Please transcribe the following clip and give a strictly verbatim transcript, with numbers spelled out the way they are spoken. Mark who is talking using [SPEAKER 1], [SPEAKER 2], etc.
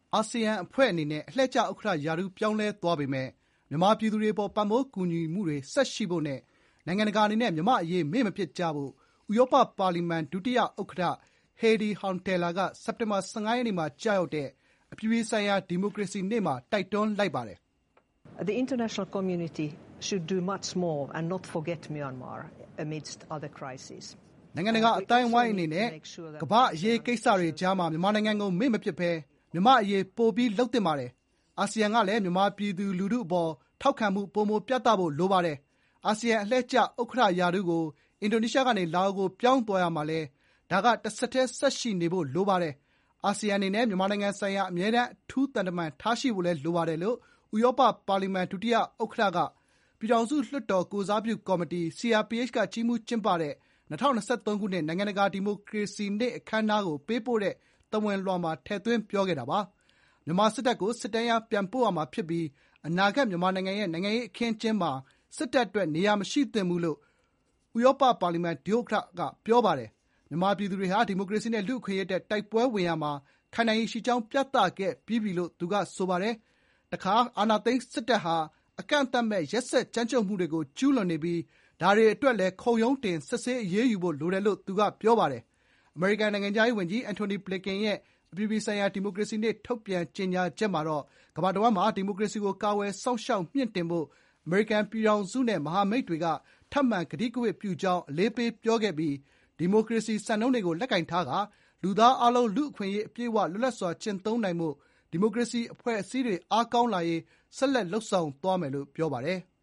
[SPEAKER 1] အာဆီယံအဖွဲ့အနေနဲ့အလှည့်ကျဥက္ကဋ္ဌရာထူးပြောင်းလဲသွားပေမယ့်မြန်မာပြည်သူတွေအပေါ်ပံ့ပိုးကူညီမှုတွေဆက်ရှိဖို့နဲ့နိုင်ငံတကာအနေနဲ့မြန်မာ့အရေးမေ့မပစ်ကြဖို့ဥရောပပါလီမန်ဒုတိယဥက္ကဋ္ဌ Heidi Hautala ကစက်တင်ဘာ၁၅ ရက်နေ့မှာကျရောက်တဲ့အပြည်ပြည်ဆိုင်ရာဒီမိုကရေစီနေ့မှာတိုက်တွန်းလိုက်ပါတယ်။
[SPEAKER 2] The international community should do much more and not forget Myanmar amidst other crises.
[SPEAKER 1] နိုင်ငံတကာအတိုင်းအဝိုင်းအနေနဲ့ကမ္ဘာ့အရေးကိစ္စတွေကြားမှာမြန်မာနိုင်ငံကိုမေ့မပစ်ဘဲမြန်မာ့အရေးပိုပြီးလုပ်သင့်ပါတယ်။အာဆီယံကလည်းမြန်မာပြည်သူလူထုအပေါ်ထောက်ခံမှုပိုမိုပြသဖို့လိုပါတယ်။အာဆီယံအလှည့်ကျဥက္ကဋ္ဌရာထူးကိုအင်ဒိုနီးရှားကနေလာအိုကိုပြောင်းသွားရမှာလည်းဒါကတဆက်တည်းဆက်ရှိနေဖို့လိုပါတယ်။အာဆီယံအနေနဲ့မြန်မာနိုင်ငံဆိုင်ရာအမြဲတမ်းအထူးသံတမန်ထားရှိဖို့လည်းလိုပါတယ်လို့ဥရောပပါလီမန်ဒုတိယဥက္ကဋ္ဌကပြည်ထောင်စုလွှတ်တော်ကိုယ်စားပြုကော်မတီ စီ အာർ ပီ အိတ် ကကြီးမှူးကျင်းပတဲ့၂၀၂၃ ခုနှစ်နိုင်ငံတကာဒီမိုကရေစီနေ့အခမ်းအနားကိုပေးပို့တဲ့သဝဏ်လွှာမှာထည့်သွင်းပြောခဲ့တာပါ။မြန်မာစစ်တပ်ကိုစစ်တမ်းရပြန်ပို့ရမှာဖြစ်ပြီးအနာဂတ်မြန်မာနိုင်ငံရဲ့နိုင်ငံရေးအခင်းအကျင်းမှာစစ်တပ်အတွက်နေရာမရှိသင့်ဘူးလို့ဥရောပပါလီမန်ဒုဥက္ကဋ္ဌကပြောပါတယ်။မြန်မာပြည်သူတွေဟာဒီမိုကရေစီနဲ့လူ့အခွင့်အရေးအတွက်တိုက်ပွဲဝင်ရမှာခိုင်နိုင်ရည်ရှိကြောင်းပြသခဲ့ပြီးပြီလို့သူကဆိုပါတယ်။တခါအာဏာသိမ်းစစ်တပ်ဟာအကန့်အသတ်မဲ့ရက်စက်ကြမ်းကြုတ်မှုတွေကိုကျူးလွန်နေပြီးဒါတွေအတွက်လည်းခုံရုံးတင်စစ်ဆေးအရေးယူဖို့လိုတယ်လို့သူကပြောပါတယ်။အမေရိကန်နိုင်ငံခြားရေးဝန်ကြီးအန်တိုနီဘလင်ကန်ရဲ့အပြည်ပြည်ဆိုင်ရာဒီမိုကရေစီနေ့ထုတ်ပြန်ကြေညာချက်မှာတော့ကမ္ဘာတဝန်းမှာဒီမိုကရေစီကိုကာကွယ်စောင့်ရှောက်မြှင့်တင်ဖို့အမေရိကန်ပြည်ထောင်စုနဲ့မဟာမိတ်တွေကထပ်မံကတိကဝတ်ပြုကြောင်းအလေးပေးပြောခဲ့ပြီးဒီမိုကရေစီစံနှုန်းတွေကိုလက်ကိုင်ထားကာလူသားအားလုံးလူ့အခွင့်အရေးအပြည့်အဝလွတ်လပ်စွာကျင့်သုံးနိုင်ဖို့ဒီမိုကရေစီအဖွဲ့အစည်းတွေအားကောင်းလာရေးဆက်လက်လှုပ်ဆောင်သွားမယ်လို့ပြောပါတယ်။